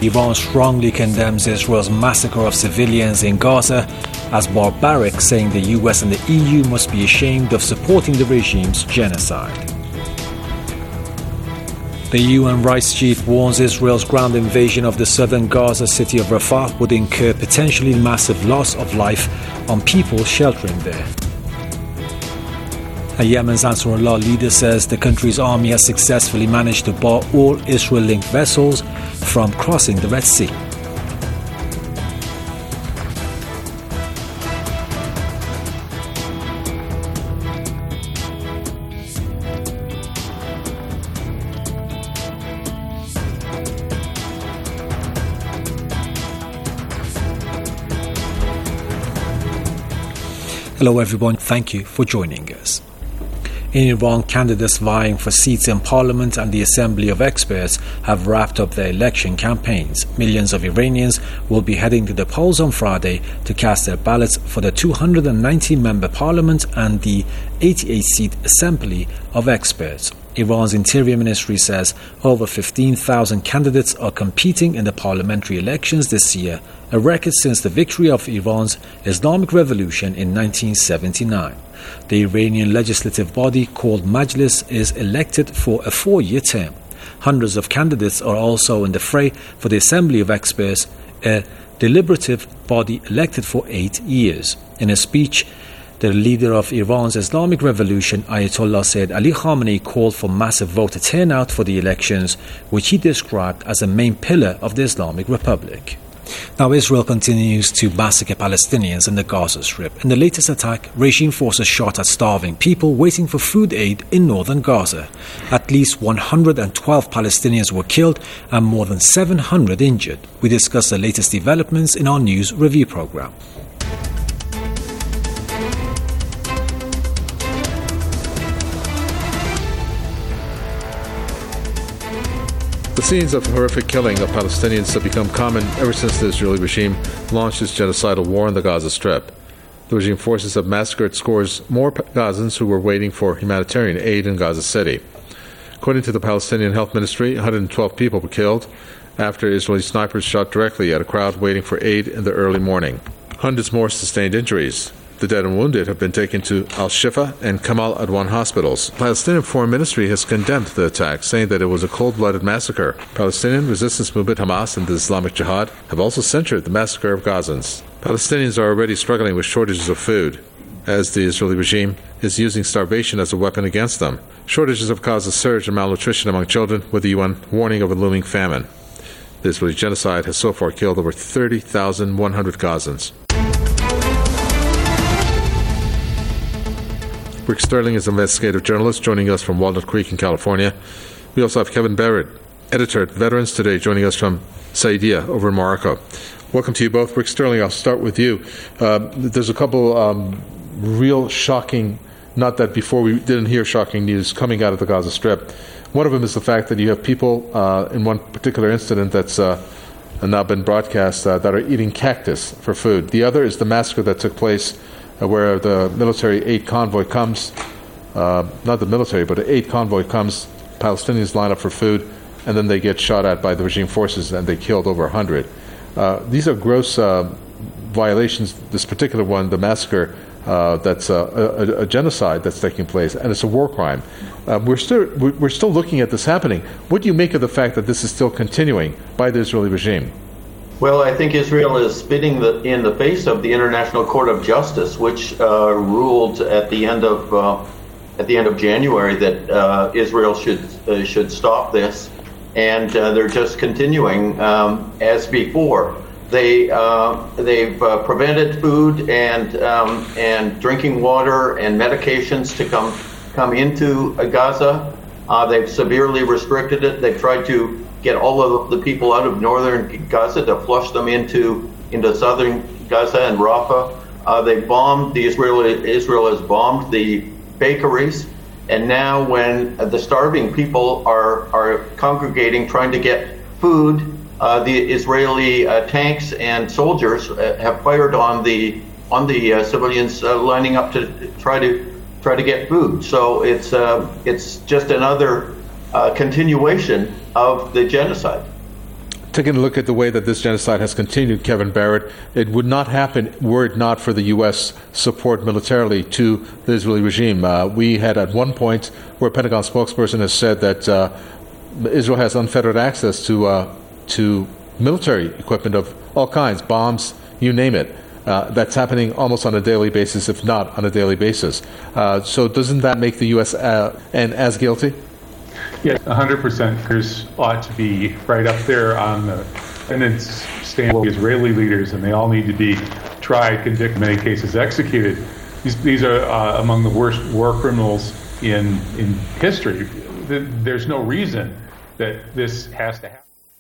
Iran strongly condemns Israel's massacre of civilians in Gaza as barbaric, saying the US and the EU must be ashamed of supporting the regime's genocide. The UN rights chief warns Israel's ground invasion of the southern Gaza city of Rafah would incur potentially massive loss of life on people sheltering there. A Yemen's Ansarullah leader says the country's army has successfully managed to bar all Israel-linked vessels from crossing the Red Sea. Hello everyone, thank you for joining us. In Iran, candidates vying for seats in Parliament and the Assembly of Experts have wrapped up their election campaigns. Millions of Iranians will be heading to the polls on Friday to cast their ballots for the 290-member Parliament and the 88-seat Assembly of Experts. Iran's Interior Ministry says over 15,000 candidates are competing in the parliamentary elections this year, a record since the victory of Iran's Islamic Revolution in 1979. The Iranian legislative body called Majlis is elected for a 4-year term. Hundreds of candidates are also in the fray for the Assembly of Experts, a deliberative body elected for 8 years. In a speech, the leader of Iran's Islamic Revolution, Ayatollah Sayyid Ali Khamenei, called for massive voter turnout for the elections, which he described as a main pillar of the Islamic Republic. Now, Israel continues to massacre Palestinians in the Gaza Strip. In the latest attack, regime forces shot at starving people waiting for food aid in northern Gaza. At least 112 Palestinians were killed and more than 700 injured. We discuss the latest developments in our news review program. The scenes of horrific killing of Palestinians have become common ever since the Israeli regime launched its genocidal war in the Gaza Strip. The regime forces have massacred scores more Gazans who were waiting for humanitarian aid in Gaza City. According to the Palestinian Health Ministry, 112 people were killed after Israeli snipers shot directly at a crowd waiting for aid in the early morning. Hundreds more sustained injuries. The dead and wounded have been taken to Al-Shifa and Kamal Adwan hospitals. The Palestinian Foreign Ministry has condemned the attack, saying that it was a cold-blooded massacre. Palestinian resistance movement Hamas and the Islamic Jihad have also censured the massacre of Gazans. Palestinians are already struggling with shortages of food, as the Israeli regime is using starvation as a weapon against them. Shortages have caused a surge in malnutrition among children, with the UN warning of a looming famine. The Israeli genocide has so far killed over 30,100 Gazans. Rick Sterling is an investigative journalist joining us from Walnut Creek in California. We also have Kevin Barrett, editor at Veterans Today, joining us from Saidia over in Morocco. Welcome to you both. Rick Sterling, I'll start with you. There's a couple real shocking, not that before we didn't hear shocking news coming out of the Gaza Strip. One of them is the fact that you have people in one particular incident that's now been broadcast that are eating cactus for food. The other is the massacre that took place where the military aid convoy comes, not the military, but an aid convoy comes, Palestinians line up for food, and then they get shot at by the regime forces and they killed over 100. These are gross violations. This particular one, the massacre, that's a genocide that's taking place, and it's a war crime. We're still looking at this happening. What do you make of the fact that this is still continuing by the Israeli regime? Well, I think Israel is spitting in the face of the International Court of Justice, which ruled at the end of January that Israel should stop this, and they're just continuing as before. They've prevented food and drinking water and medications to come into Gaza. They've severely restricted it. They've tried to get all of the people out of northern Gaza to flush them into southern Gaza and Rafah. They've bombed Israel has bombed the bakeries, and now when the starving people are congregating trying to get food, the Israeli tanks and soldiers have fired on the civilians lining up to try to get food. So it's just another continuation of the genocide. taking a look at the way that this genocide has continued, Kevin Barrett, it would not happen were it not for the U.S. support militarily to the Israeli regime. We had at one point where a Pentagon spokesperson has said that Israel has unfettered access to military equipment of all kinds, bombs, you name it. That's happening almost on a daily basis, if not on a daily basis. So doesn't that make the U.S. and as guilty? Yes, 100%. There's ought to be right up there on the defendant's stand with the Israeli leaders, and they all need to be tried, convicted, in many cases executed. These are among the worst war criminals in history. There's no reason that this has to happen.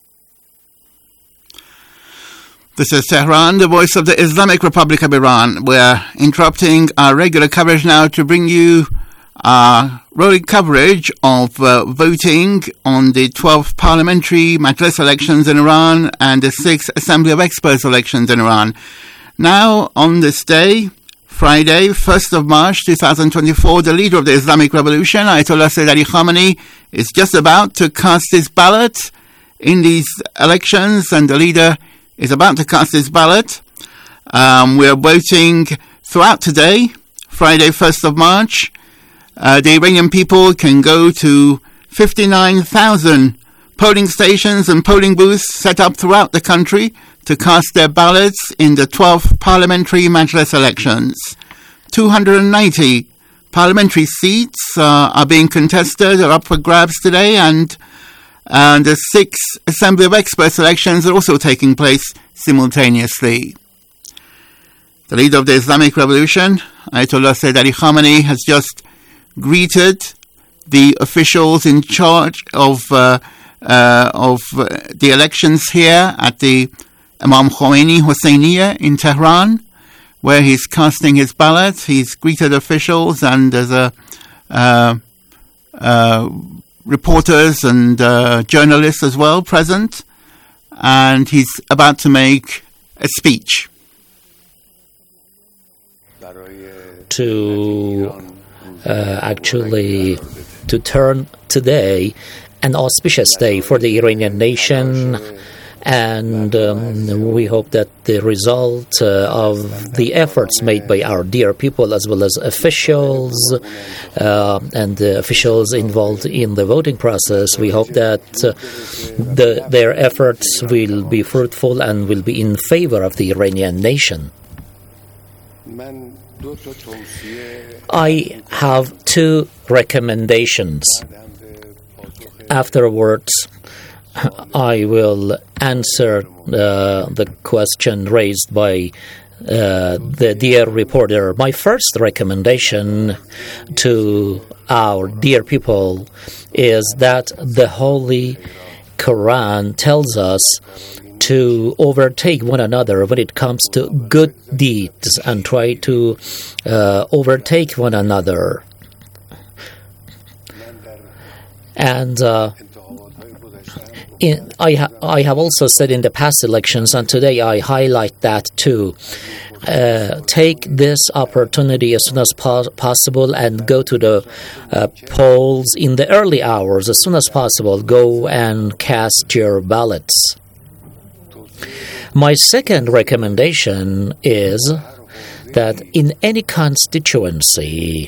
This is Tehran, the voice of the Islamic Republic of Iran. We're interrupting our regular coverage now to bring you rolling coverage of voting on the 12th parliamentary Majlis elections in Iran and the 6th Assembly of Experts elections in Iran. Now, on this day, Friday, 1st of March 2024, the leader of the Islamic Revolution, Ayatollah Sayyid Ali Khamenei, is just about to cast his ballot in these elections, and the leader is about to cast his ballot. We are voting throughout today, Friday, 1st of March. The Iranian people can go to 59,000 polling stations and polling booths set up throughout the country to cast their ballots in the 12th parliamentary Majlis elections. 290 parliamentary seats are being contested, are up for grabs today, and the 6th Assembly of Experts elections are also taking place simultaneously. The leader of the Islamic Revolution, Ayatollah Sayyid Ali Khamenei, has just greeted the officials in charge of the elections here at the Imam Khomeini Hosseiniya in Tehran, where he's casting his ballot. He's greeted officials, and there's reporters and journalists as well present, and he's about to make a speech. Actually to turn today an auspicious day for the Iranian nation, and we hope that the result of the efforts made by our dear people as well as officials and the officials involved in the voting process, we hope that their efforts will be fruitful and will be in favor of the Iranian nation. I have two recommendations. Afterwards, I will answer the question raised by the dear reporter. My first recommendation to our dear people is that the Holy Quran tells us to overtake one another when it comes to good deeds and try to overtake one another. And I have also said in the past elections, and today I highlight that too, take this opportunity as soon as possible and go to the polls in the early hours. As soon as possible, go and cast your ballots. My second recommendation is that in any constituency,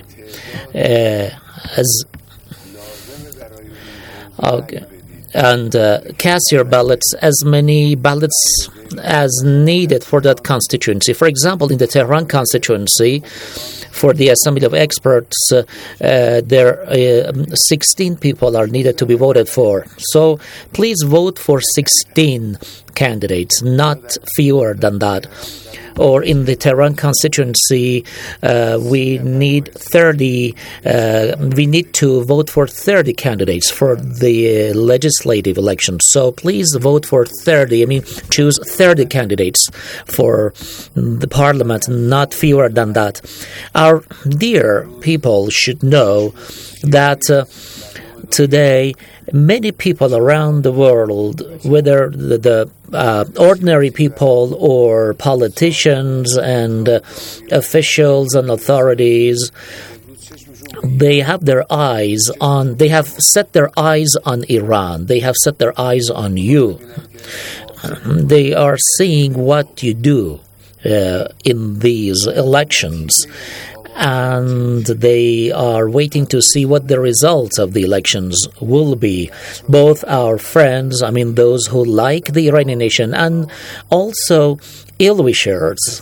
cast your ballots, as many ballots as needed for that constituency. For example, in the Tehran constituency, for the Assembly of Experts, 16 people are needed to be voted for. So please vote for 16 candidates, not fewer than that. Or in the Tehran constituency, we need 30. We need to vote for 30 candidates for the legislative elections. So please vote for 30. I mean, choose 30 candidates for the parliament, not fewer than that. Our dear people should know that today, many people around the world, whether the ordinary people or politicians and officials and authorities, they have set their eyes on Iran. They have set their eyes on you. They are seeing what you do in these elections, and they are waiting to see what the results of the elections will be. Both our friends, those who like the Iranian nation, and also ill-wishers.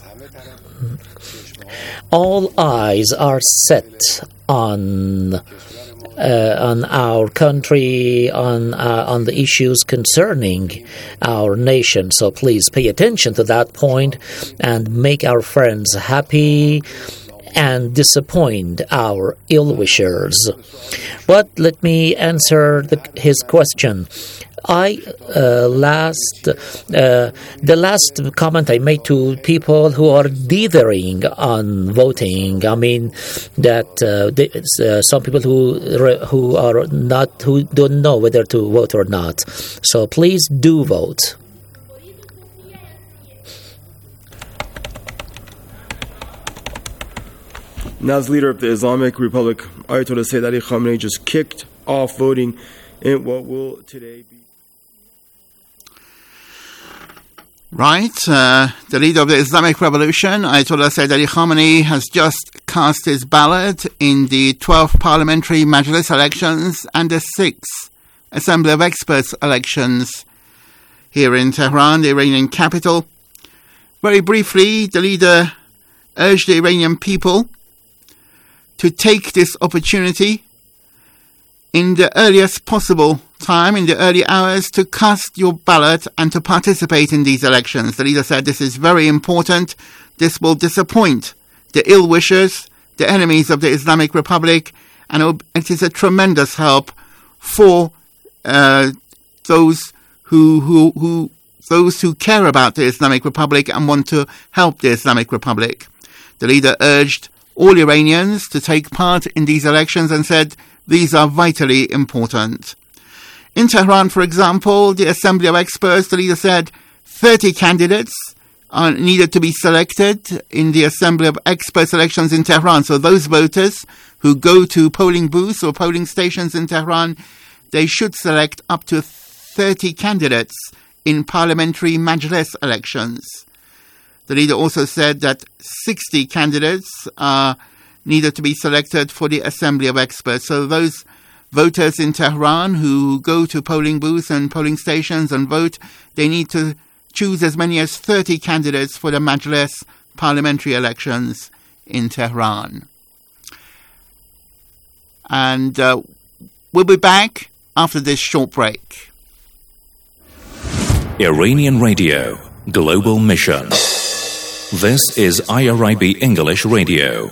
All eyes are set on our country, on the issues concerning our nation. So please pay attention to that point and make our friends happy and disappoint our ill-wishers. But let me answer his question. The last comment I made to people who are dithering on voting, some people who don't know whether to vote or not. So please do vote. Now, as leader of the Islamic Republic, Ayatollah Sayyid Ali Khamenei just kicked off voting in what will today be. Right, the leader of the Islamic Revolution, Ayatollah Sayyid Ali Khamenei, has just cast his ballot in the 12th Parliamentary Majlis elections and the 6th Assembly of Experts elections here in Tehran, the Iranian capital. Very briefly, the leader urged the Iranian people to take this opportunity in the earliest possible time, in the early hours, to cast your ballot and to participate in these elections. The leader said this is very important. This will disappoint the ill-wishers, the enemies of the Islamic Republic, and it is a tremendous help for those who care about the Islamic Republic and want to help the Islamic Republic. The leader urged all Iranians to take part in these elections and said these are vitally important. In Tehran, for example, the Assembly of Experts, the leader said 30 candidates are needed to be selected in the Assembly of Experts elections in Tehran. So those voters who go to polling booths or polling stations in Tehran, they should select up to 30 candidates in parliamentary Majlis elections. The leader also said that 60 candidates are needed to be selected for the Assembly of Experts. So those voters in Tehran who go to polling booths and polling stations and vote, they need to choose as many as 30 candidates for the Majlis parliamentary elections in Tehran. And we'll be back after this short break. Iranian Radio, Global Mission. This is IRIB English Radio.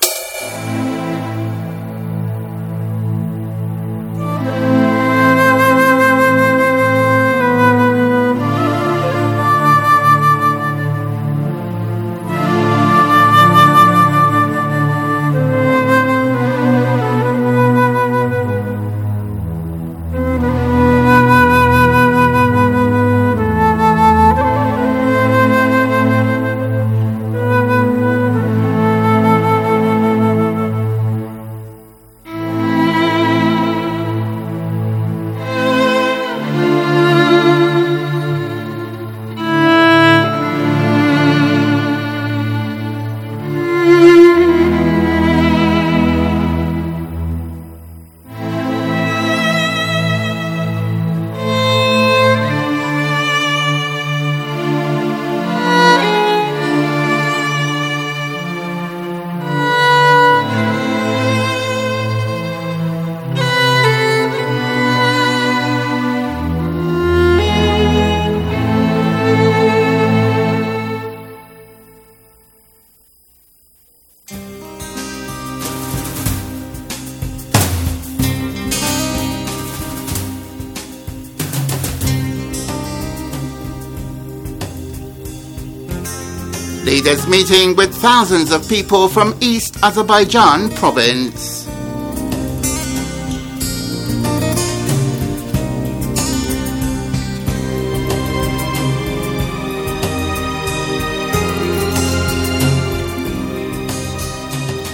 Leaders meeting with thousands of people from East Azerbaijan province.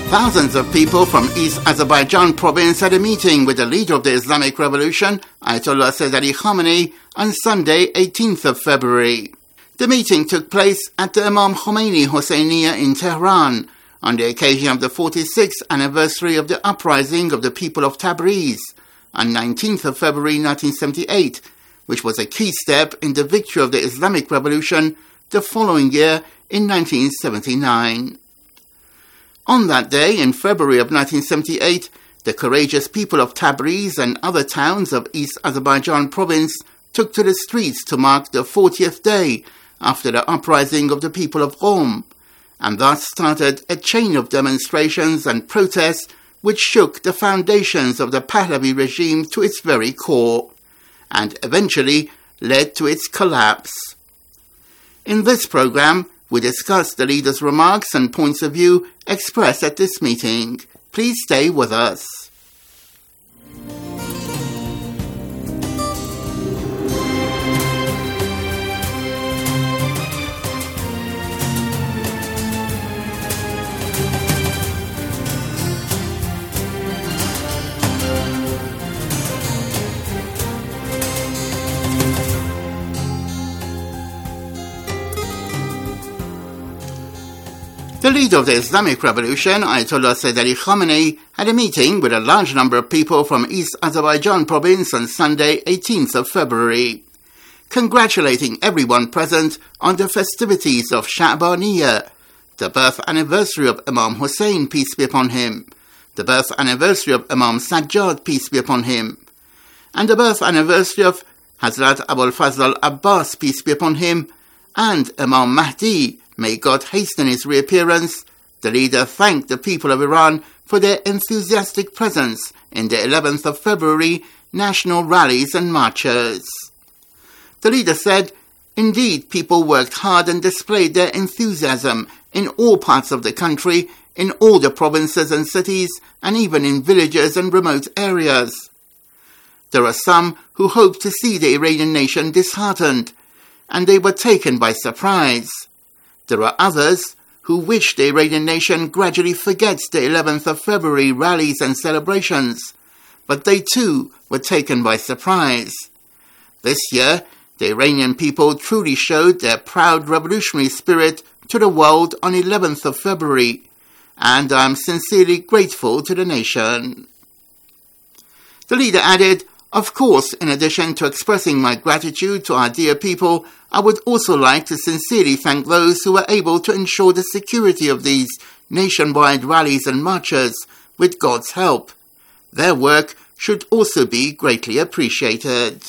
Thousands of people from East Azerbaijan province had a meeting with the leader of the Islamic Revolution, Ayatollah Sayyid Ali Khamenei, on Sunday, 18th of February. The meeting took place at the Imam Khomeini Hosseiniya in Tehran on the occasion of the 46th anniversary of the uprising of the people of Tabriz on 19th of February 1978, which was a key step in the victory of the Islamic Revolution the following year in 1979. On that day, in February of 1978, the courageous people of Tabriz and other towns of East Azerbaijan province took to the streets to mark the 40th day after the uprising of the people of Qom, and thus started a chain of demonstrations and protests which shook the foundations of the Pahlavi regime to its very core, and eventually led to its collapse. In this program, we discuss the leader's remarks and points of view expressed at this meeting. Please stay with us. The leader of the Islamic Revolution, Ayatollah Sayyid Ali Khamenei, had a meeting with a large number of people from East Azerbaijan province on Sunday, 18th of February, congratulating everyone present on the festivities of Sha'baniyah, the birth anniversary of Imam Hussein, peace be upon him, the birth anniversary of Imam Sajjad, peace be upon him, and the birth anniversary of Hazrat Abul Fazl Abbas, peace be upon him, and Imam Mahdi, may God hasten his reappearance. The leader thanked the people of Iran for their enthusiastic presence in the 11th of February national rallies and marches. The leader said, "Indeed, people worked hard and displayed their enthusiasm in all parts of the country, in all the provinces and cities, and even in villages and remote areas. There are some who hoped to see the Iranian nation disheartened, and they were taken by surprise. There are others who wish the Iranian nation gradually forgets the 11th of February rallies and celebrations, but they too were taken by surprise. This year, the Iranian people truly showed their proud revolutionary spirit to the world on 11th of February, and I am sincerely grateful to the nation." The leader added, "Of course, in addition to expressing my gratitude to our dear people, I would also like to sincerely thank those who were able to ensure the security of these nationwide rallies and marches with God's help. Their work should also be greatly appreciated."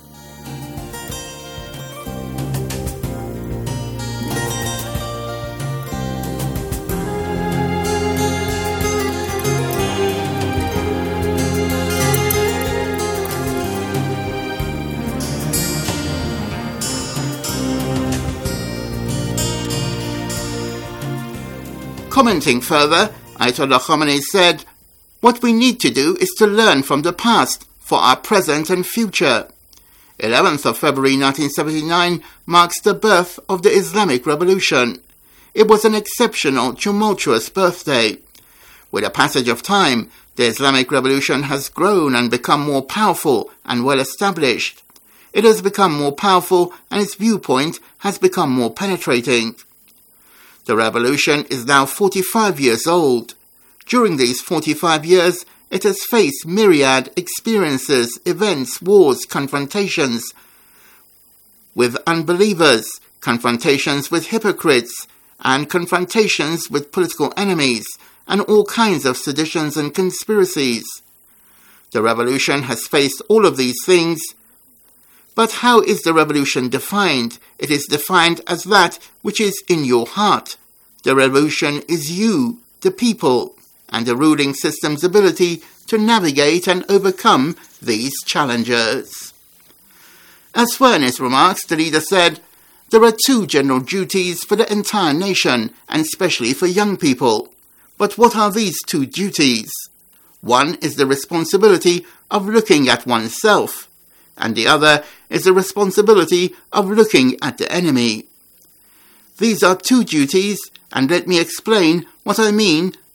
Commenting further, Ayatollah Khamenei said, "What we need to do is to learn from the past for our present and future. 11th of February 1979 marks the birth of the Islamic Revolution. It was an exceptional, tumultuous birthday. With the passage of time, the Islamic Revolution has grown and become more powerful and well established. It has become more powerful and its viewpoint has become more penetrating. The revolution is now 45 years old. During these 45 years, it has faced myriad experiences, events, wars, confrontations with unbelievers, confrontations with hypocrites, and confrontations with political enemies, and all kinds of seditions and conspiracies. The revolution has faced all of these things. But how is the revolution defined? It is defined as that which is in your heart. The revolution is you, the people, and the ruling system's ability to navigate and overcome these challenges." As for in his remarks, the leader said, "There are two general duties for the entire nation, and especially for young people. But what are these two duties? One is the responsibility of looking at oneself, and the other is the responsibility of looking at the enemy. These are two duties, and let me explain what I mean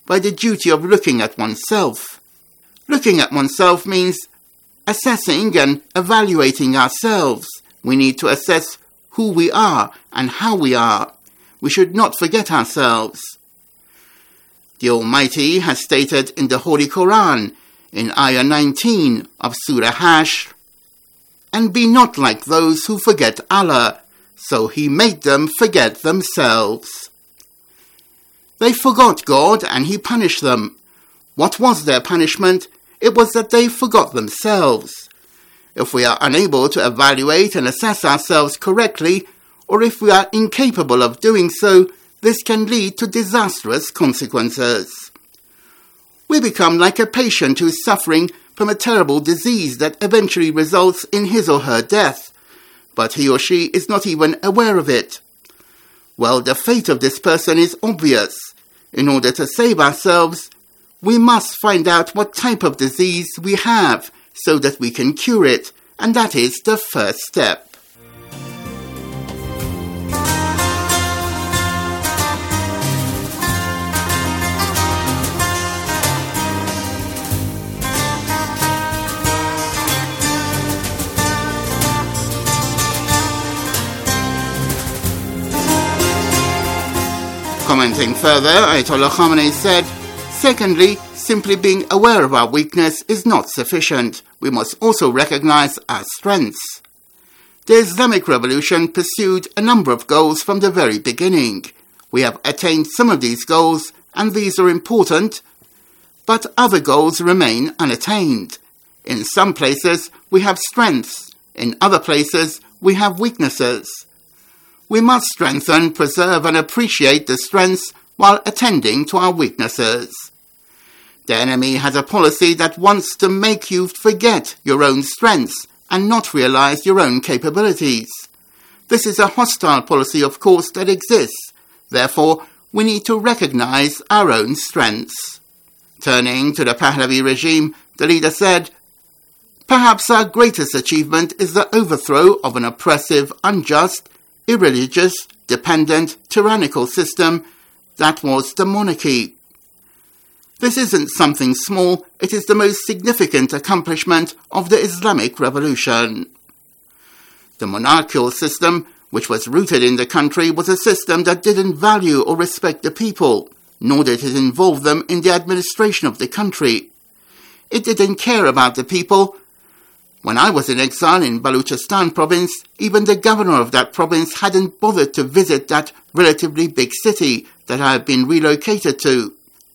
by the duty of looking at oneself. Looking at oneself means assessing and evaluating ourselves. We need to assess who we are and how we are. We should not forget ourselves. The Almighty has stated in the Holy Quran, in Ayah 19 of Surah Hashr, "And be not like those who forget Allah, so He made them forget themselves." They forgot God and He punished them. What was their punishment? It was that they forgot themselves. If we are unable to evaluate and assess ourselves correctly, or if we are incapable of doing so, this can lead to disastrous consequences. We become like a patient who is suffering from a terrible disease that eventually results in his or her death, but he or she is not even aware of it. Well, the fate of this person is obvious. In order to save ourselves, we must find out what type of disease we have so that we can cure it, and that is the first step. Commenting further, Ayatollah Khamenei said, "Secondly, simply being aware of our weakness is not sufficient. We must also recognize our strengths." The Islamic Revolution pursued a number of goals from the very beginning. We have attained some of these goals, and these are important, but other goals remain unattained. In some places, we have strengths. In other places, we have weaknesses. We must strengthen, preserve, and appreciate the strengths while attending to our weaknesses. The enemy has a policy that wants to make you forget your own strengths and not realize your own capabilities. This is a hostile policy, of course, that exists. Therefore, we need to recognize our own strengths. Turning to the Pahlavi regime, the leader said, "Perhaps our greatest achievement is the overthrow of an oppressive, unjust, irreligious, dependent, tyrannical system that was the monarchy. This isn't something small, it is the most significant accomplishment of the Islamic Revolution." The monarchical system, which was rooted in the country, was a system that didn't value or respect the people, nor did it involve them in the administration of the country. It didn't care about the people. When I was in exile in Baluchistan province, even the governor of that province hadn't bothered to visit that relatively big city that I had been relocated to.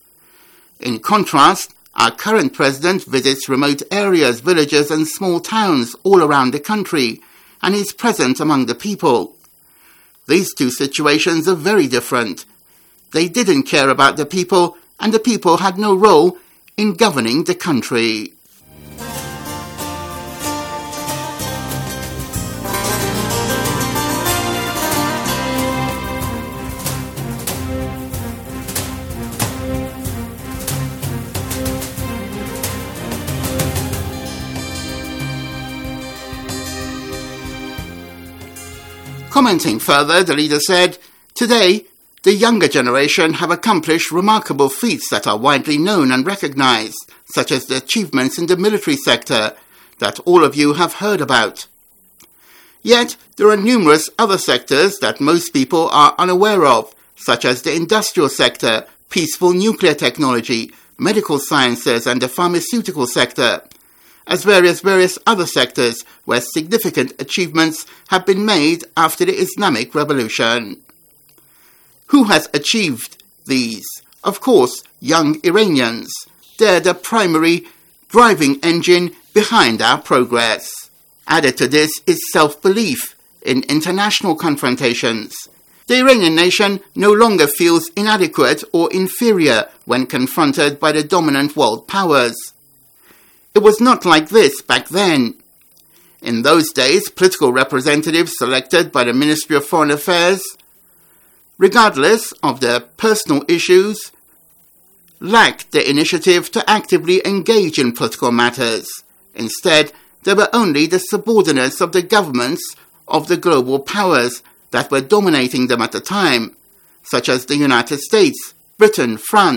In contrast, our current president visits remote areas, villages and small towns all around the country, and is present among the people. These two situations are very different. They didn't care about the people, and the people had no role in governing the country. Commenting further, the leader said, "Today, the younger generation have accomplished remarkable feats that are widely known and recognized, such as the achievements in the military sector that all of you have heard about. Yet, there are numerous other sectors that most people are unaware of, such as the industrial sector, peaceful nuclear technology, medical sciences, and the pharmaceutical sector, as various other sectors where significant achievements have been made after the Islamic Revolution." Who has achieved these? Of course, young Iranians. They're the primary driving engine behind our progress. Added to this is self-belief in international confrontations. The Iranian nation no longer feels inadequate or inferior when confronted by the dominant world powers. It was not like this back then. In those days, political representatives selected by the Ministry of Foreign Affairs, regardless of their personal issues, lacked the initiative to actively engage in political matters. Instead, they were only the subordinates of the governments of the global powers that were dominating them at the time, such as the United States, Britain, France,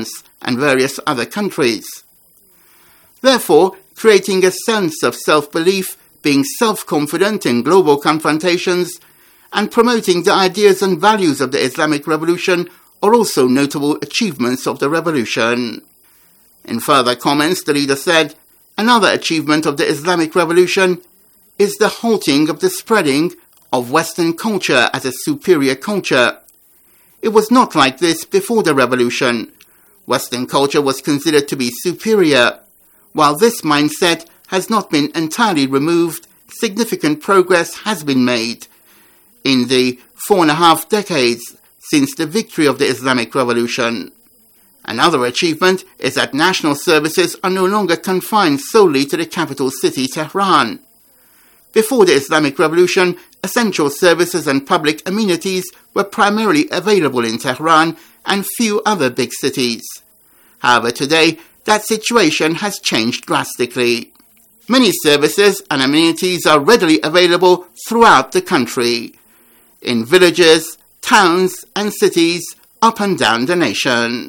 and various other countries. Therefore, creating a sense of self-belief, being self-confident in global confrontations, and promoting the ideas and values of the Islamic Revolution are also notable achievements of the revolution. In further comments, the leader said, another achievement of the Islamic Revolution is the halting of the spreading of Western culture as a superior culture. It was not like this before the revolution. Western culture was considered to be superior. While this mindset has not been entirely removed, significant progress has been made in the 4.5 decades since the victory of the Islamic Revolution. Another achievement is that national services are no longer confined solely to the capital city, Tehran. Before the Islamic Revolution, essential services and public amenities were primarily available in Tehran and few other big cities. However, today, that situation has changed drastically. Many services and amenities are readily available throughout the country, in villages, towns, and cities up and down the nation.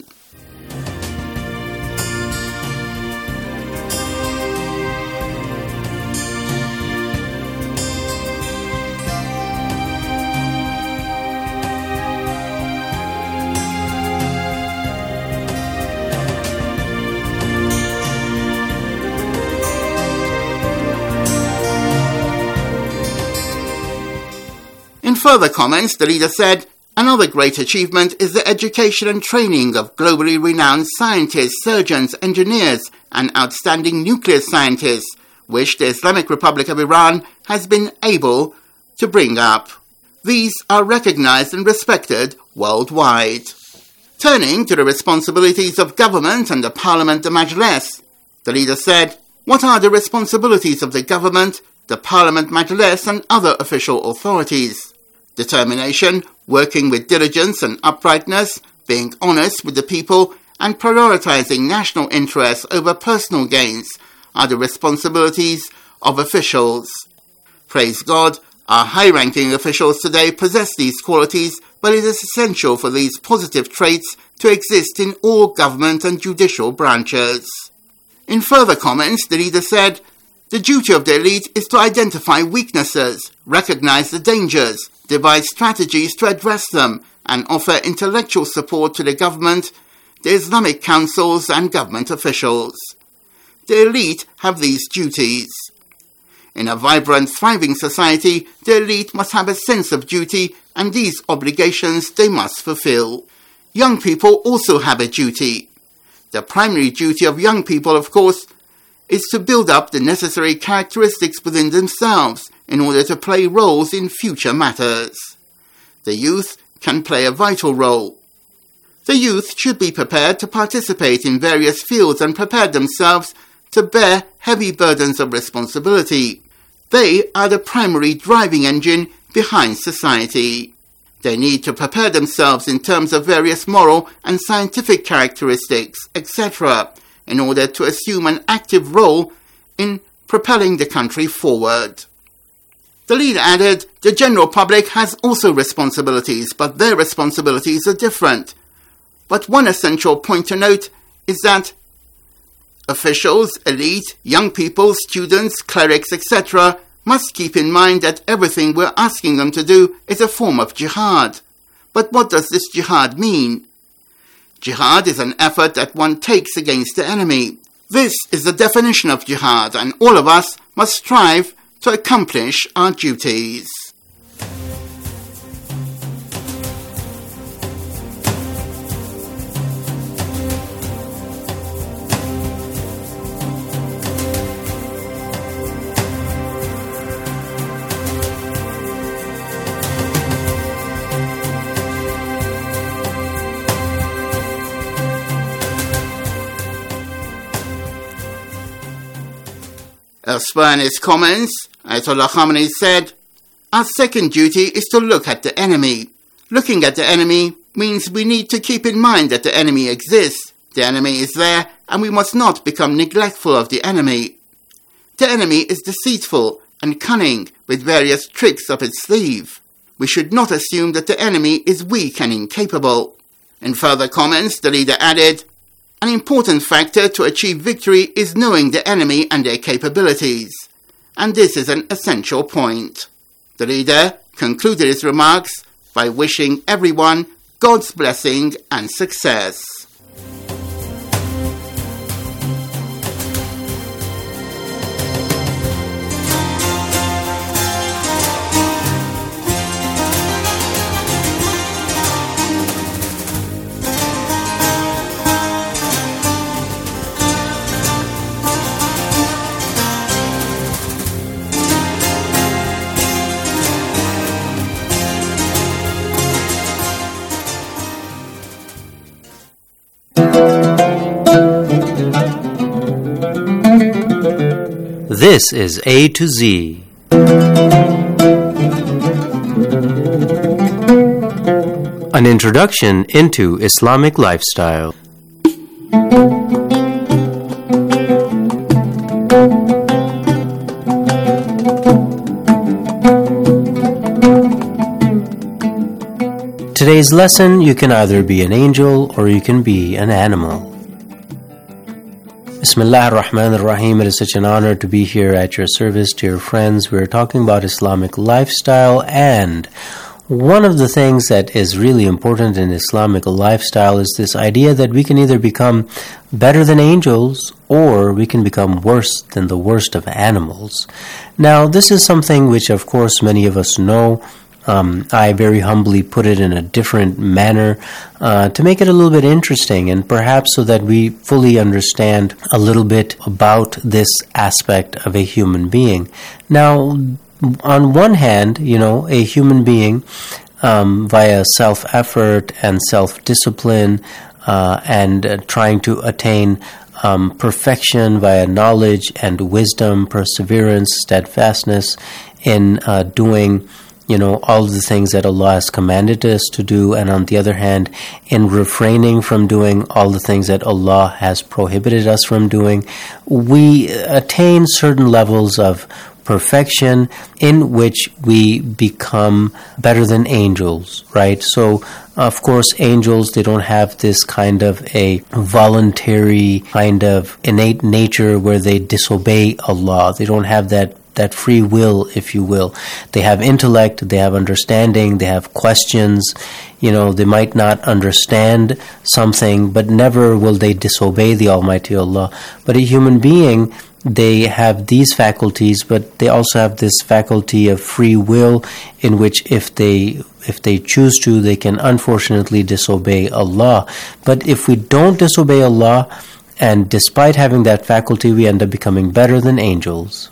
In further comments, the leader said, another great achievement is the education and training of globally renowned scientists, surgeons, engineers, and outstanding nuclear scientists, which the Islamic Republic of Iran has been able to bring up. These are recognized and respected worldwide. Turning to the responsibilities of government and the Parliament, the Majlis, the leader said, what are the responsibilities of the government, the Parliament, Majlis, and other official authorities? Determination, working with diligence and uprightness, being honest with the people, and prioritizing national interests over personal gains are the responsibilities of officials. Praise God, our high-ranking officials today possess these qualities, but it is essential for these positive traits to exist in all government and judicial branches. In further comments, the leader said, the duty of the elite is to identify weaknesses, recognize the dangers, devise strategies to address them, and offer intellectual support to the government, the Islamic councils, and government officials. The elite have these duties. In a vibrant, thriving society, the elite must have a sense of duty, and these obligations they must fulfill. Young people also have a duty. The primary duty of young people, of course, is to build up the necessary characteristics within themselves in order to play roles in future matters. The youth can play a vital role. The youth should be prepared to participate in various fields and prepare themselves to bear heavy burdens of responsibility. They are the primary driving engine behind society. They need to prepare themselves in terms of various moral and scientific characteristics, etc., in order to assume an active role in propelling the country forward. The leader added, the general public has also responsibilities, but their responsibilities are different. But one essential point to note is that officials, elite, young people, students, clerics, etc., must keep in mind that everything we're asking them to do is a form of jihad. But what does this jihad mean? Jihad is an effort that one takes against the enemy. This is the definition of jihad, and all of us must strive to accomplish our duties. Elsewhere in his comments, Ayatollah Khamenei said, our second duty is to look at the enemy. Looking at the enemy means we need to keep in mind that the enemy exists. The enemy is there, and we must not become neglectful of the enemy. The enemy is deceitful and cunning, with various tricks up its sleeve. We should not assume that the enemy is weak and incapable. In further comments, the leader added, An important factor to achieve victory is knowing the enemy and their capabilities, and this is an essential point. The leader concluded his remarks by wishing everyone God's blessing and success. This is A to Z. An introduction into Islamic lifestyle. Today's lesson, you can either be an angel or you can be an animal. Bismillah ar-Rahman ar-Rahim. It is such an honor to be here at your service, dear friends. We're talking about Islamic lifestyle, and one of the things that is really important in Islamic lifestyle is this idea that we can either become better than angels or we can become worse than the worst of animals. Now, this is something which, of course, many of us know. I very humbly put it in a different manner to make it a little bit interesting, and perhaps so that we fully understand a little bit about this aspect of a human being. Now, on one hand, a human being via self-effort and self-discipline and trying to attain perfection via knowledge and wisdom, perseverance, steadfastness in doing all the things that Allah has commanded us to do, and on the other hand, in refraining from doing all the things that Allah has prohibited us from doing, we attain certain levels of perfection in which we become better than angels, right? So, of course, angels, they don't have this kind of a voluntary kind of innate nature where they disobey Allah. They don't have that free will, if you will. They have intellect, they have understanding, they have questions. They might not understand something, but never will they disobey the Almighty Allah. But a human being, they have these faculties, but they also have this faculty of free will in which if they choose to, they can unfortunately disobey Allah. But if we don't disobey Allah, and despite having that faculty, we end up becoming better than angels.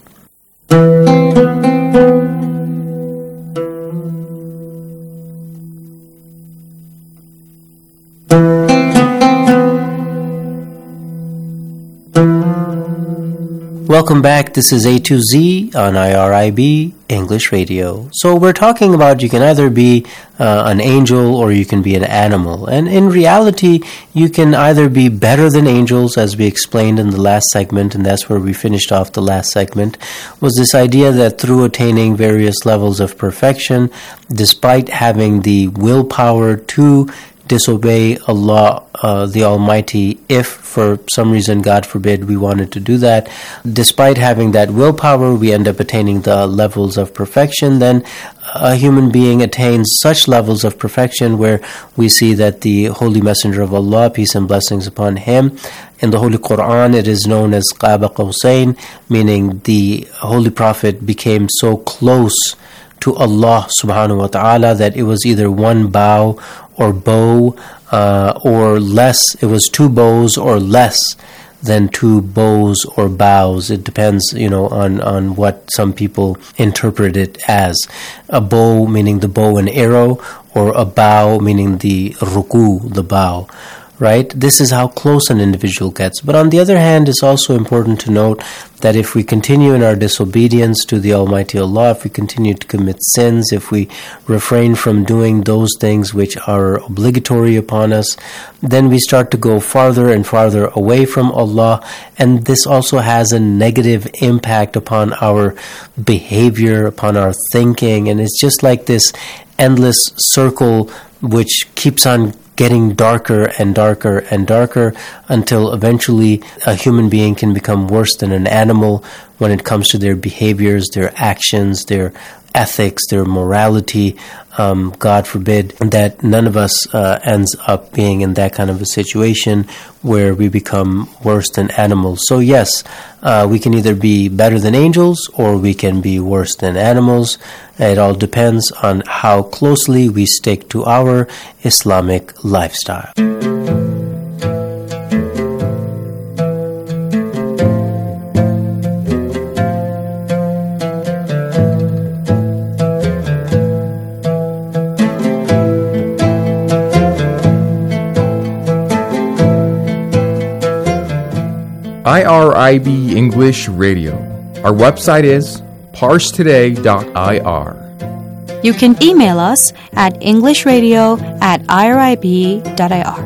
Welcome back. This is A to Z on IRIB English Radio. So we're talking about you can either be an angel or you can be an animal. And in reality, you can either be better than angels, as we explained in the last segment, and that's where we finished off the last segment, was this idea that through attaining various levels of perfection, despite having the willpower to disobey Allah the Almighty, if for some reason, God forbid, we wanted to do that, despite having that willpower, we end up attaining the levels of perfection. Then a human being attains such levels of perfection where we see that the Holy Messenger of Allah, peace and blessings upon him, in the Holy Quran, it is known as Qaba Qawsayn, meaning the Holy Prophet became so close to Allah subhanahu wa ta'ala that it was either one bow or bow or less. It was two bows or less than two bows or bows. It depends, on what some people interpret it as. A bow meaning the bow and arrow, or a bow meaning the ruku, the bow. Right? This is how close an individual gets. But on the other hand, it's also important to note that if we continue in our disobedience to the Almighty Allah, if we continue to commit sins, if we refrain from doing those things which are obligatory upon us, then we start to go farther and farther away from Allah, and this also has a negative impact upon our behavior, upon our thinking, and it's just like this endless circle which keeps on getting darker and darker and darker until eventually a human being can become worse than an animal when it comes to their behaviors, their actions, their ethics, their morality. God forbid that none of us ends up being in that kind of a situation where we become worse than animals. So yes, we can either be better than angels or we can be worse than animals. It all depends on how closely we stick to our Islamic lifestyle. IRIB English Radio. Our website is parstoday.ir. You can email us at englishradio@irib.ir.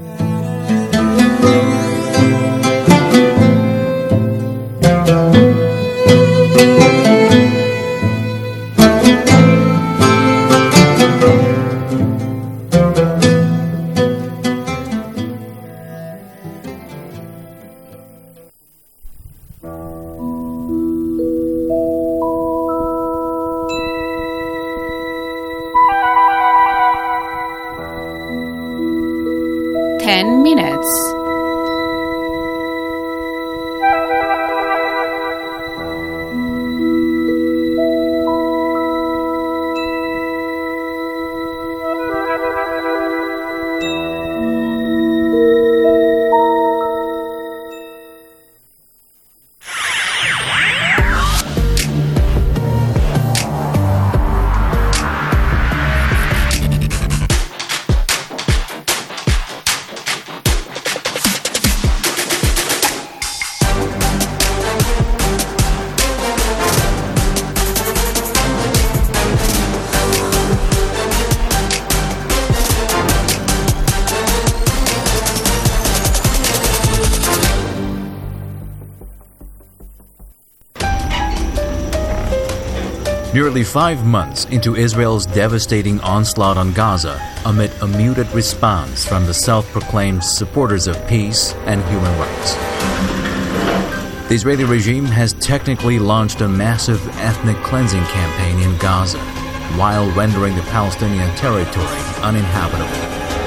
Nearly 5 months into Israel's devastating onslaught on Gaza, amid a muted response from the self-proclaimed supporters of peace and human rights. The Israeli regime has technically launched a massive ethnic cleansing campaign in Gaza, while rendering the Palestinian territory uninhabitable.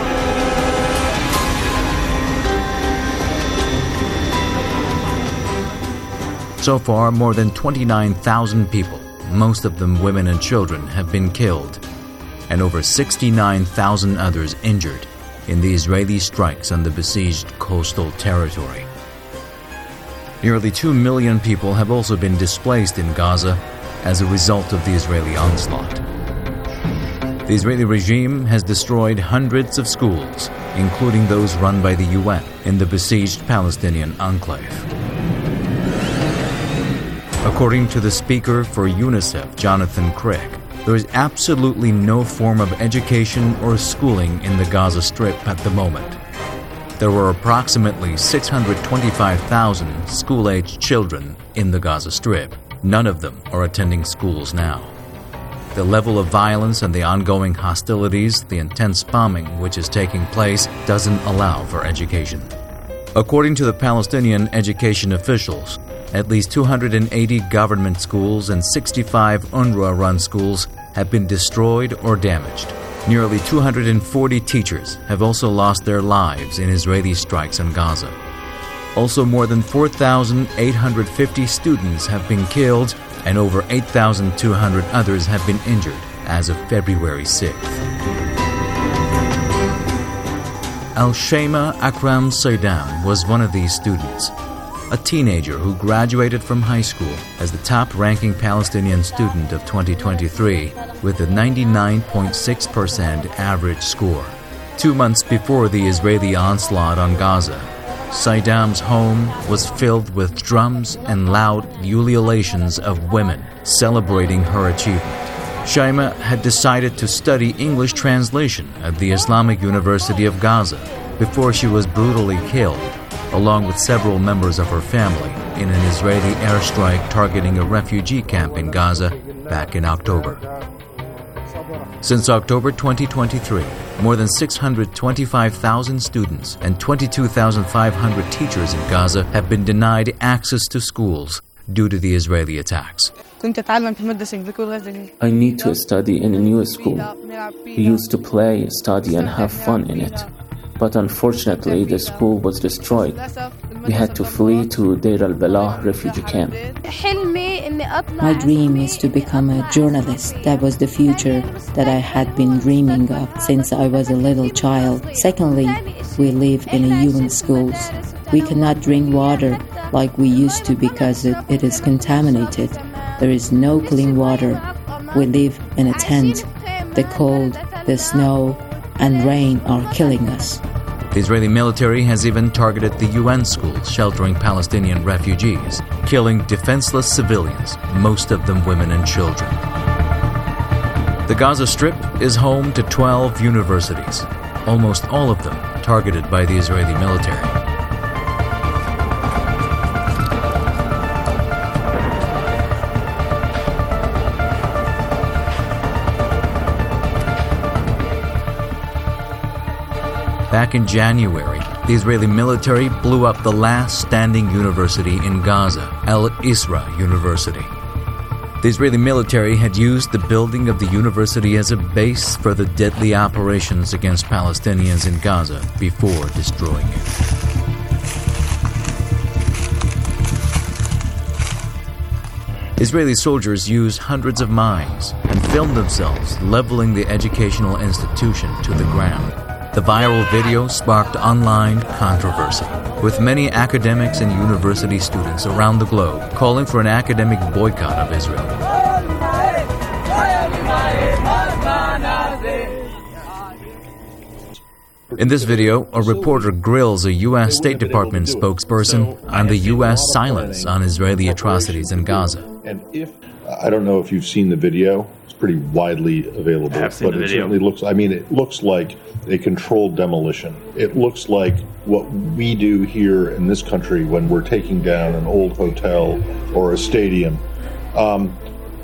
So far, more than 29,000 people, most of them women and children, have been killed, and over 69,000 others injured in the Israeli strikes on the besieged coastal territory. Nearly 2 million people have also been displaced in Gaza as a result of the Israeli onslaught. The Israeli regime has destroyed hundreds of schools, including those run by the UN in the besieged Palestinian enclave. According to the speaker for UNICEF, Jonathan Craig, there is absolutely no form of education or schooling in the Gaza Strip at the moment. There were approximately 625,000 school-aged children in the Gaza Strip. None of them are attending schools now. The level of violence and the ongoing hostilities, the intense bombing which is taking place, doesn't allow for education. According to the Palestinian education officials, at least 280 government schools and 65 UNRWA-run schools have been destroyed or damaged. Nearly 240 teachers have also lost their lives in Israeli strikes on Gaza. Also, more than 4,850 students have been killed and over 8,200 others have been injured as of February 6th. Al-Shema Akram Saidam was one of these students, a teenager who graduated from high school as the top-ranking Palestinian student of 2023 with a 99.6% average score. 2 months before the Israeli onslaught on Gaza, Saidam's home was filled with drums and loud ululations of women celebrating her achievement. Shaima had decided to study English translation at the Islamic University of Gaza before she was brutally killed, along with several members of her family, in an Israeli airstrike targeting a refugee camp in Gaza back in October. Since October 2023, more than 625,000 students and 22,500 teachers in Gaza have been denied access to schools due to the Israeli attacks. I need to study in a new school. We used to play, study, and have fun in it. But unfortunately, the school was destroyed. We had to flee to Deir al-Balah refugee camp. My dream is to become a journalist. That was the future that I had been dreaming of since I was a little child. Secondly, we live in a UN schools. We cannot drink water like we used to because it is contaminated. There is no clean water. We live in a tent. The cold, the snow, and rain are killing us. The Israeli military has even targeted the UN schools sheltering Palestinian refugees, killing defenseless civilians, most of them women and children. The Gaza Strip is home to 12 universities, almost all of them targeted by the Israeli military. Back in January, the Israeli military blew up the last standing university in Gaza, Al Isra University. The Israeli military had used the building of the university as a base for the deadly operations against Palestinians in Gaza before destroying it. Israeli soldiers used hundreds of mines and filmed themselves leveling the educational institution to the ground. The viral video sparked online controversy, with many academics and university students around the globe calling for an academic boycott of Israel. In this video, a reporter grills a U.S. State Department spokesperson on the U.S. silence on Israeli atrocities in Gaza. And I don't know if you've seen the video. It's pretty widely available. I have seen but the it video. Certainly it looks like a controlled demolition. It looks like what we do here in this country when we're taking down an old hotel or a stadium. And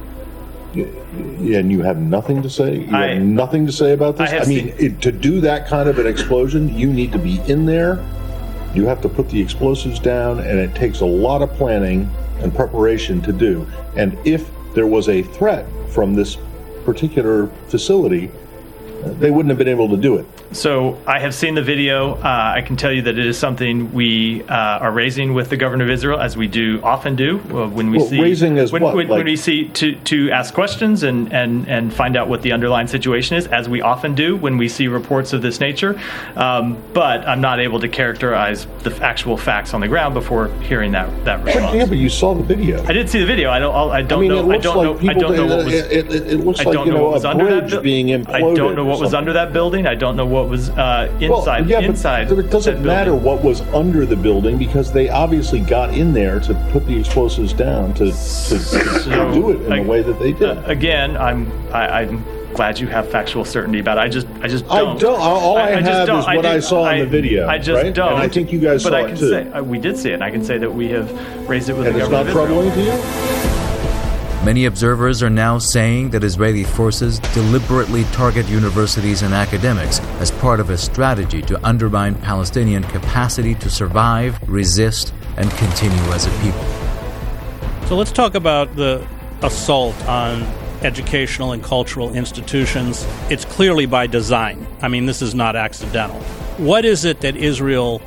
you have nothing to say? You have nothing to say about this? To do that kind of an explosion, you need to be in there. You have to put the explosives down, and it takes a lot of planning and preparation to do. And if there was a threat from this particular facility, they wouldn't have been able to do it. So I have seen the video. I can tell you that it is something we are raising with the government of Israel, as we often do when we see raising as when we see to ask questions and find out what the underlying situation is, as we often do when we see reports of this nature. But I'm not able to characterize the actual facts on the ground before hearing that response. Yeah, but you saw the video. I did see the video. I don't know what was. It looks like a bridge being imploded. I don't know what was under that building. I don't know what was inside. But it doesn't matter what was under the building, because they obviously got in there to put the explosives down to do it in the way that they did. Again, I'm glad you have factual certainty about it. I just don't. All I have is what I saw in the video. I just don't. And I think you guys saw it too. But I can say we did see it, and I can say that we have raised it with the government. And it's not troubling to you? Many observers are now saying that Israeli forces deliberately target universities and academics as part of a strategy to undermine Palestinian capacity to survive, resist, and continue as a people. So let's talk about the assault on educational and cultural institutions. It's clearly by design. I mean, this is not accidental. Why is it that Israel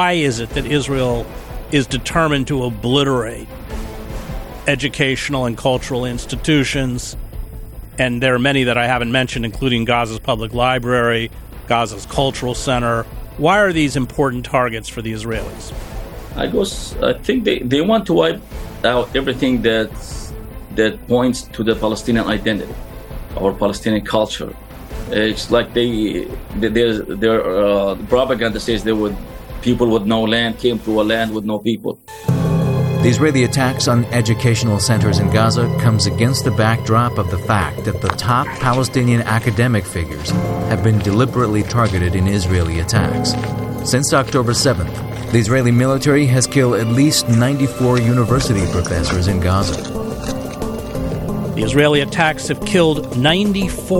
is determined to obliterate educational and cultural institutions? And there are many that I haven't mentioned, including Gaza's public library, Gaza's cultural center. Why are these important targets for the Israelis? I think they want to wipe out everything that points to the Palestinian identity or Palestinian culture. It's like their propaganda says people with no land came to a land with no people. The Israeli attacks on educational centers in Gaza comes against the backdrop of the fact that the top Palestinian academic figures have been deliberately targeted in Israeli attacks. Since October 7th, the Israeli military has killed at least 94 university professors in Gaza. The Israeli attacks have killed 94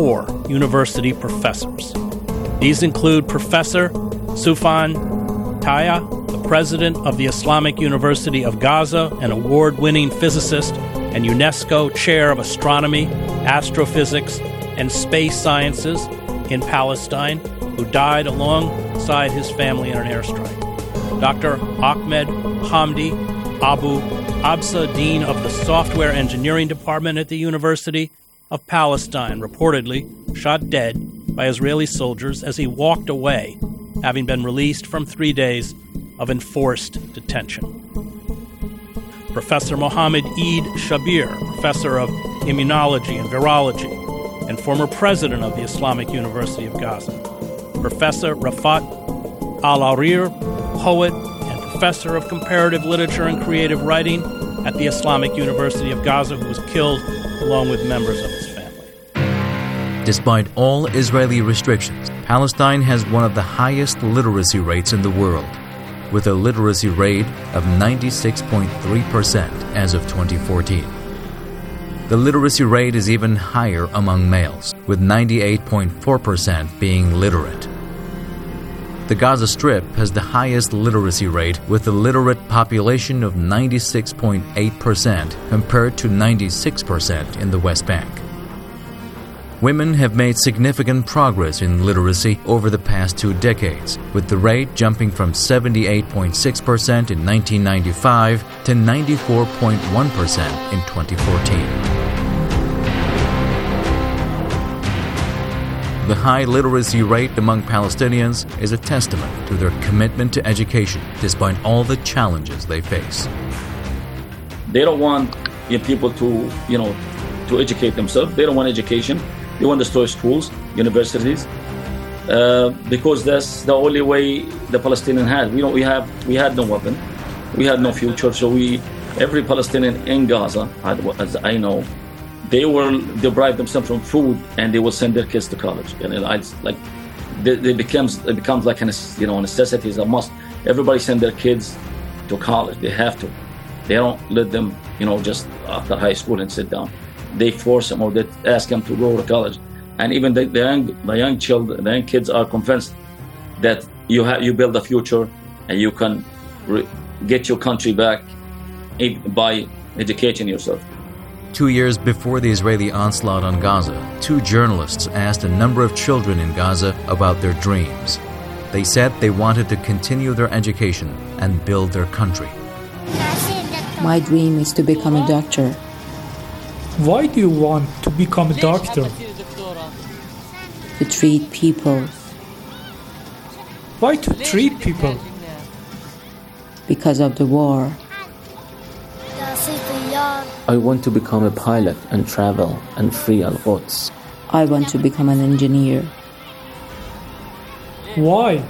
University professors. These include Professor Soufan Taya, the president of the Islamic University of Gaza, an award-winning physicist and UNESCO chair of astronomy, astrophysics, and space sciences in Palestine, who died alongside his family in an airstrike. Dr. Ahmed Hamdi Abu Absa, dean of the Software Engineering Department at the University of Palestine, reportedly shot dead by Israeli soldiers as he walked away, having been released from 3 days of enforced detention. Professor Mohammed Eid Shabir, professor of immunology and virology, and former president of the Islamic University of Gaza. Professor Rafat Al-Arir, poet and professor of comparative literature and creative writing at the Islamic University of Gaza, who was killed along with members of his family. Despite all Israeli restrictions, Palestine has one of the highest literacy rates in the world, with a literacy rate of 96.3% as of 2014. The literacy rate is even higher among males, with 98.4% being literate. The Gaza Strip has the highest literacy rate, with a literate population of 96.8% compared to 96% in the West Bank. Women have made significant progress in literacy over the past 2 decades, with the rate jumping from 78.6% in 1995 to 94.1% in 2014. The high literacy rate among Palestinians is a testament to their commitment to education, despite all the challenges they face. They don't want people to educate themselves. They don't want education. They want to destroy schools, universities, because that's the only way the Palestinian had. We had no weapon, we had no future. So every Palestinian in Gaza, as I know, they deprive themselves from food, and they will send their kids to college. And it's like it becomes like a necessity, it's a must. Everybody send their kids to college. They have to. They don't let them just after high school and sit down. They force them, or they ask them to go to college. And even the young children, the young kids are convinced that you build a future and you can get your country back by educating yourself. 2 years before the Israeli onslaught on Gaza, 2 journalists asked a number of children in Gaza about their dreams. They said they wanted to continue their education and build their country. My dream is to become a doctor. Why do you want to become a doctor? To treat people. Why to treat people? Because of the war. I want to become a pilot and travel and free Al-Quds. I want to become an engineer. Why?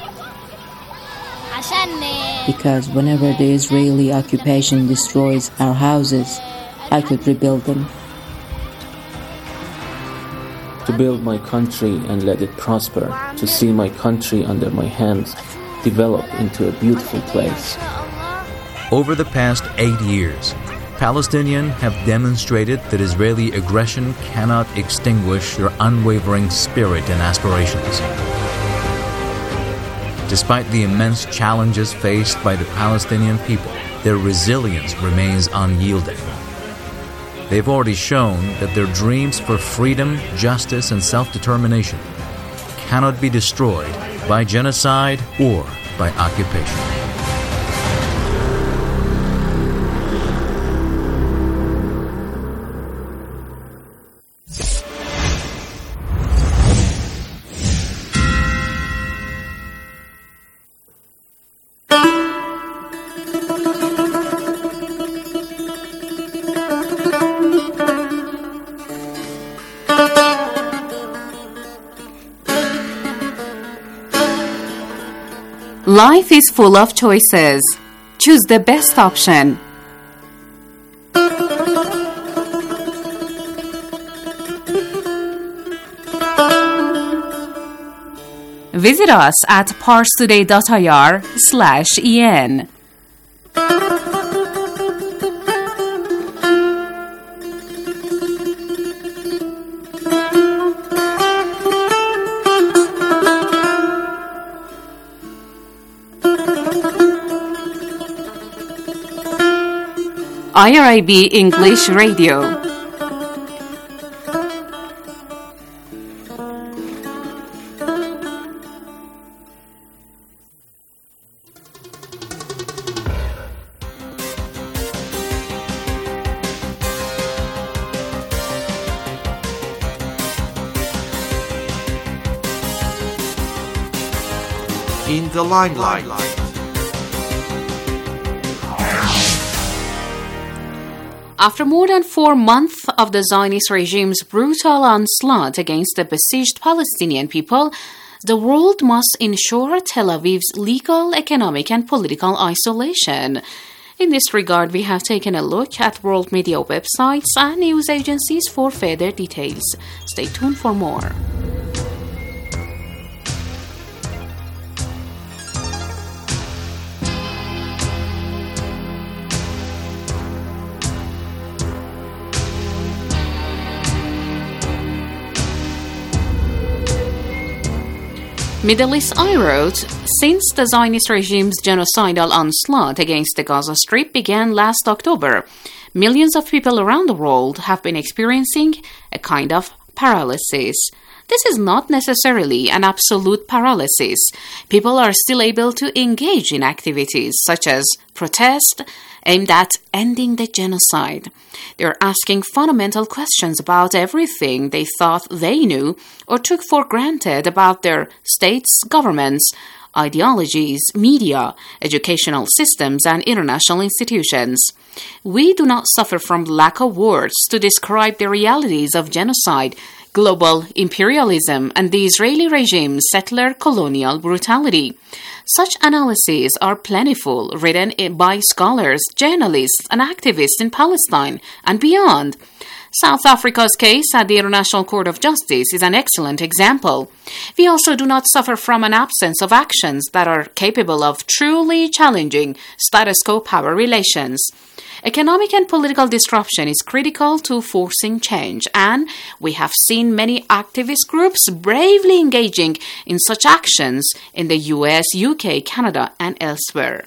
Because whenever the Israeli occupation destroys our houses, I could rebuild them. To build my country and let it prosper, to see my country under my hands develop into a beautiful place. Over the past 8 years, Palestinians have demonstrated that Israeli aggression cannot extinguish their unwavering spirit and aspirations. Despite the immense challenges faced by the Palestinian people, their resilience remains unyielding. They've already shown that their dreams for freedom, justice, and self-determination cannot be destroyed by genocide or by occupation. Life is full of choices. Choose the best option. Visit us at parstoday.ir/en. IRIB English Radio. In the limelight. After more than 4 months of the Zionist regime's brutal onslaught against the besieged Palestinian people, the world must ensure Tel Aviv's legal, economic, and political isolation. In this regard, we have taken a look at world media websites and news agencies for further details. Stay tuned for more. Middle East Eye wrote, since the Zionist regime's genocidal onslaught against the Gaza Strip began last October, millions of people around the world have been experiencing a kind of paralysis. This is not necessarily an absolute paralysis. People are still able to engage in activities such as protest aimed at ending the genocide. They're asking fundamental questions about everything they thought they knew or took for granted about their states, governments, ideologies, media, educational systems, and international institutions. We do not suffer from lack of words to describe the realities of genocide, global imperialism, and the Israeli regime's settler colonial brutality. Such analyses are plentiful, written by scholars, journalists, and activists in Palestine and beyond. South Africa's case at the International Court of Justice is an excellent example. We also do not suffer from an absence of actions that are capable of truly challenging status quo power relations. Economic and political disruption is critical to forcing change, and we have seen many activist groups bravely engaging in such actions in the US, UK, Canada, and elsewhere.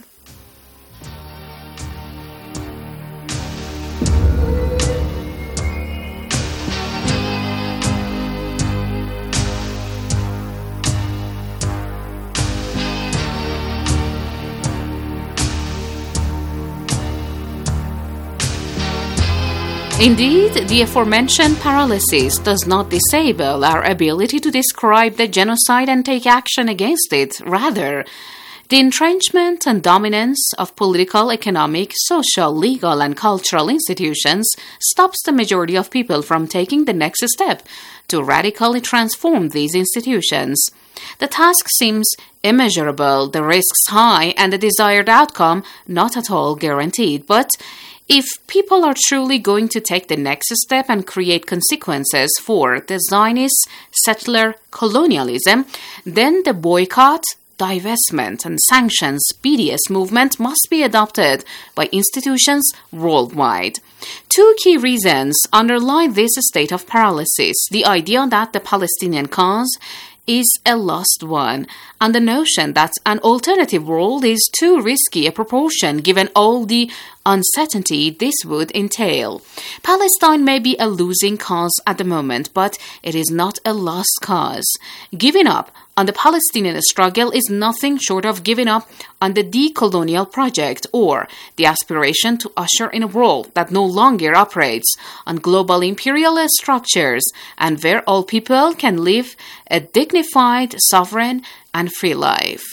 Indeed, the aforementioned paralysis does not disable our ability to describe the genocide and take action against it. Rather, the entrenchment and dominance of political, economic, social, legal, and cultural institutions stops the majority of people from taking the next step to radically transform these institutions. The task seems immeasurable, the risks high, and the desired outcome not at all guaranteed. But if people are truly going to take the next step and create consequences for the Zionist settler colonialism, then the boycott, divestment, and sanctions BDS movement must be adopted by institutions worldwide. 2 key reasons underlie this state of paralysis: the idea that the Palestinian cause is a lost one, and the notion that an alternative world is too risky a proportion given all the uncertainty this would entail. Palestine may be a losing cause at the moment, but it is not a lost cause. Giving up on the Palestinian struggle is nothing short of giving up on the decolonial project or the aspiration to usher in a world that no longer operates on global imperialist structures and where all people can live a dignified, sovereign, and free life.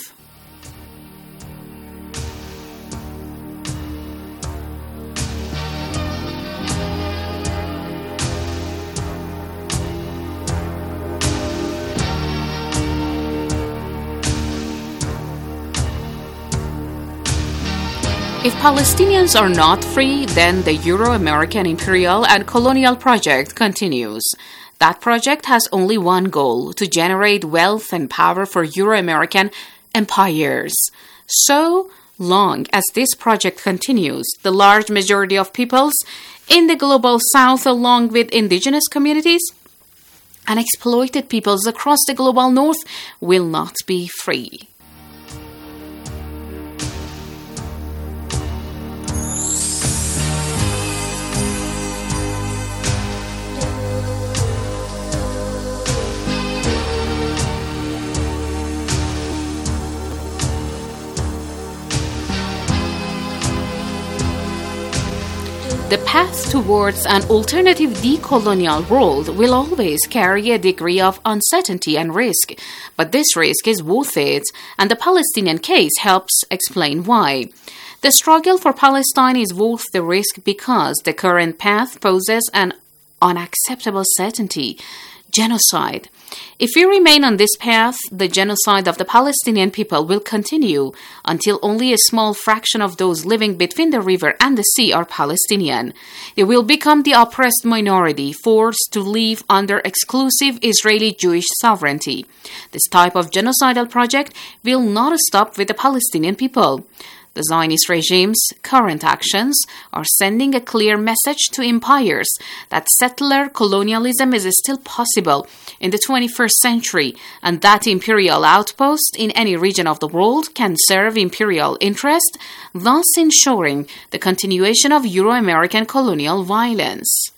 If Palestinians are not free, then the Euro-American imperial and colonial project continues. That project has only one goal: to generate wealth and power for Euro-American empires. So long as this project continues, the large majority of peoples in the global south, along with indigenous communities and exploited peoples across the global north, will not be free. The path towards an alternative decolonial world will always carry a degree of uncertainty and risk, but this risk is worth it, and the Palestinian case helps explain why. The struggle for Palestine is worth the risk because the current path poses an unacceptable certainty: genocide. If we remain on this path, the genocide of the Palestinian people will continue until only a small fraction of those living between the river and the sea are Palestinian. They will become the oppressed minority, forced to live under exclusive Israeli Jewish sovereignty. This type of genocidal project will not stop with the Palestinian people. The Zionist regime's current actions are sending a clear message to empires that settler colonialism is still possible in the 21st century, and that imperial outposts in any region of the world can serve imperial interest, thus ensuring the continuation of Euro-American colonial violence.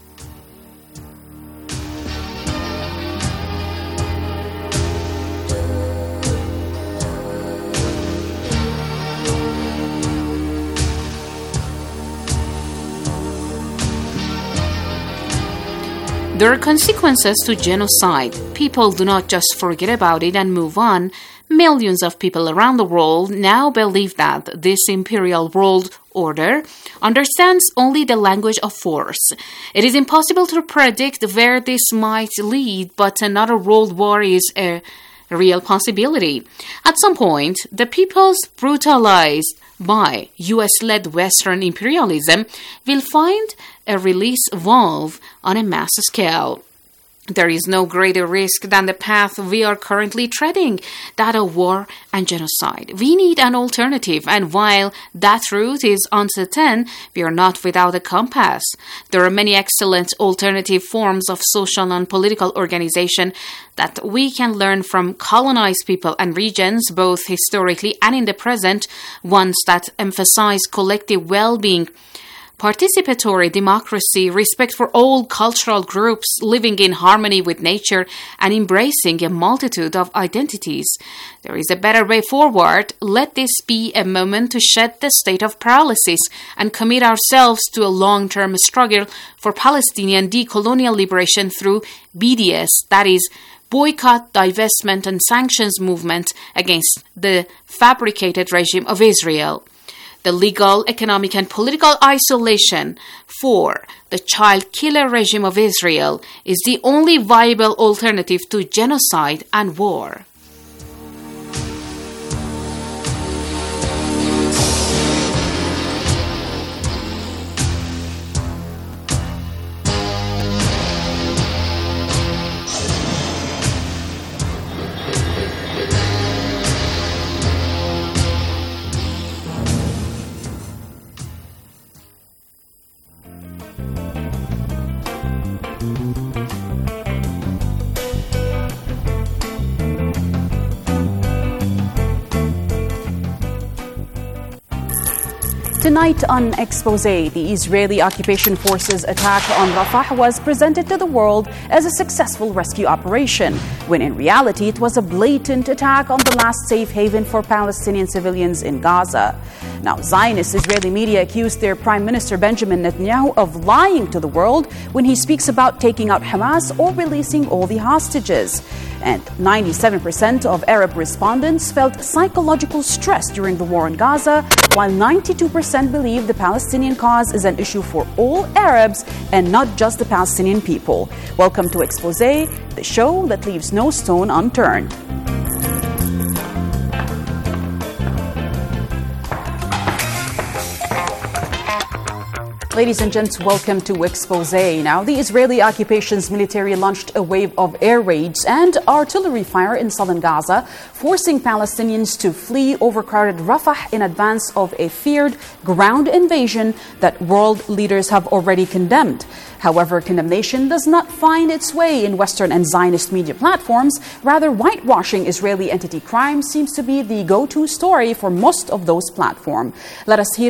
There are consequences to genocide. People do not just forget about it and move on. Millions of people around the world now believe that this imperial world order understands only the language of force. It is impossible to predict where this might lead, but another world war is a real possibility. At some point, the peoples brutalized by US-led Western imperialism will find a release valve on a mass scale. There is no greater risk than the path we are currently treading, that of war and genocide. We need an alternative, and while that route is uncertain, we are not without a compass. There are many excellent alternative forms of social and political organization that we can learn from colonized people and regions, both historically and in the present, ones that emphasize collective well-being, participatory democracy, respect for all cultural groups, living in harmony with nature, and embracing a multitude of identities. There is a better way forward. Let this be a moment to shed the state of paralysis and commit ourselves to a long-term struggle for Palestinian decolonial liberation through BDS, that is, boycott, divestment, and sanctions movement against the fabricated regime of Israel. The legal, economic, and political isolation for the child killer regime of Israel is the only viable alternative to genocide and war. Tonight on Exposé, the Israeli occupation forces' attack on Rafah was presented to the world as a successful rescue operation, when in reality it was a blatant attack on the last safe haven for Palestinian civilians in Gaza. Now, Zionist Israeli media accused their Prime Minister Benjamin Netanyahu of lying to the world when he speaks about taking out Hamas or releasing all the hostages. And 97% of Arab respondents felt psychological stress during the war in Gaza, while 92% believe the Palestinian cause is an issue for all Arabs and not just the Palestinian people. Welcome to Exposé, the show that leaves no stone unturned. Ladies and gents, welcome to Exposé. Now, the Israeli occupation's military launched a wave of air raids and artillery fire in southern Gaza, forcing Palestinians to flee overcrowded Rafah in advance of a feared ground invasion that world leaders have already condemned. However, condemnation does not find its way in Western and Zionist media platforms. Rather, whitewashing Israeli entity crime seems to be the go-to story for most of those platforms. Let us hear